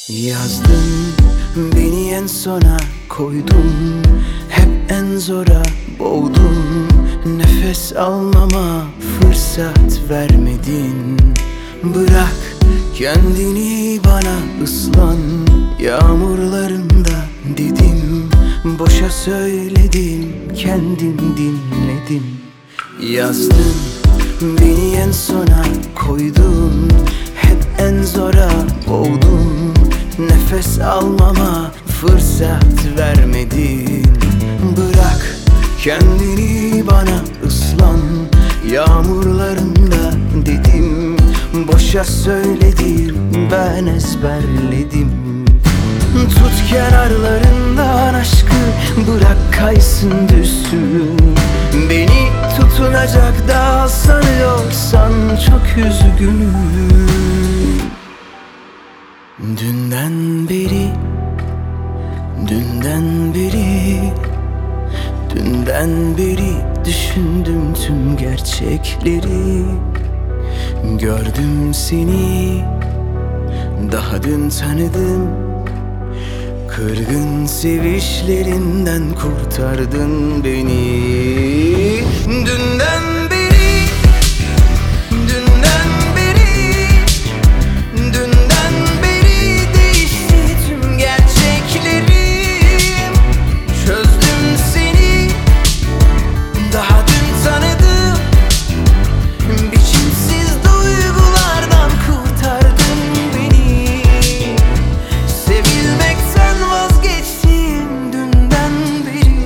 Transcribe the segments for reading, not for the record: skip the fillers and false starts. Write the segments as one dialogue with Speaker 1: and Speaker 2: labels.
Speaker 1: Yazdın, beni en sona koydun, hep en zora boğdun. Nefes almama fırsat vermedin. Bırak kendini bana, ıslan yağmurlarında dedim. Boşa söyledim, kendim dinledim. Yazdın, beni en sona koydun, hep en zora boğdun. Nefes almama fırsat vermedin. Bırak kendini bana, ıslan yağmurlarında dedim. Boşa söyledim, ben ezberledim. Tut kenarlarından aşkı, bırak kaysın düşsün. Beni tutunacak dal sanıyorsan çok üzgünüm. Dünden beri, dünden beri, dünden beri düşündüm tüm gerçekleri. Gördüm seni, daha dün tanıdım. Kırgın sevişlerinden kurtardın beni. Dünden beri, dünden beri, dünden beri değişti tüm gerçeklerim. Çözdüm seni, daha dün tanıdım. Biçimsiz duygulardan kurtardın beni. Sevilmekten vazgeçtim dünden beri.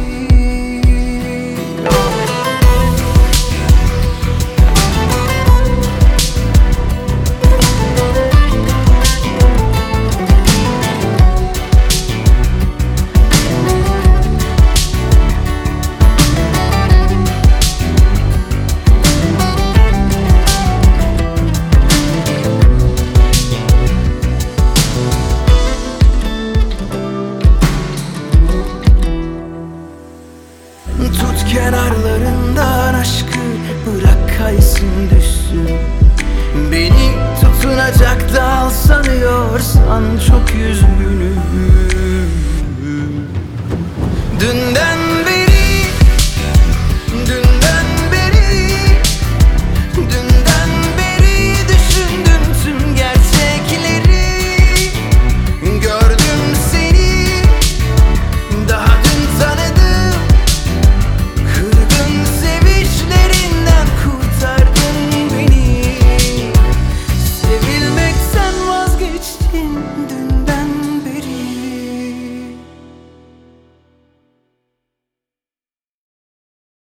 Speaker 1: Tut kenarlarından aşkı, bırak kaysın düşsün. Beni tutunacak dal sanıyorsan çok üzgünüm. Dünden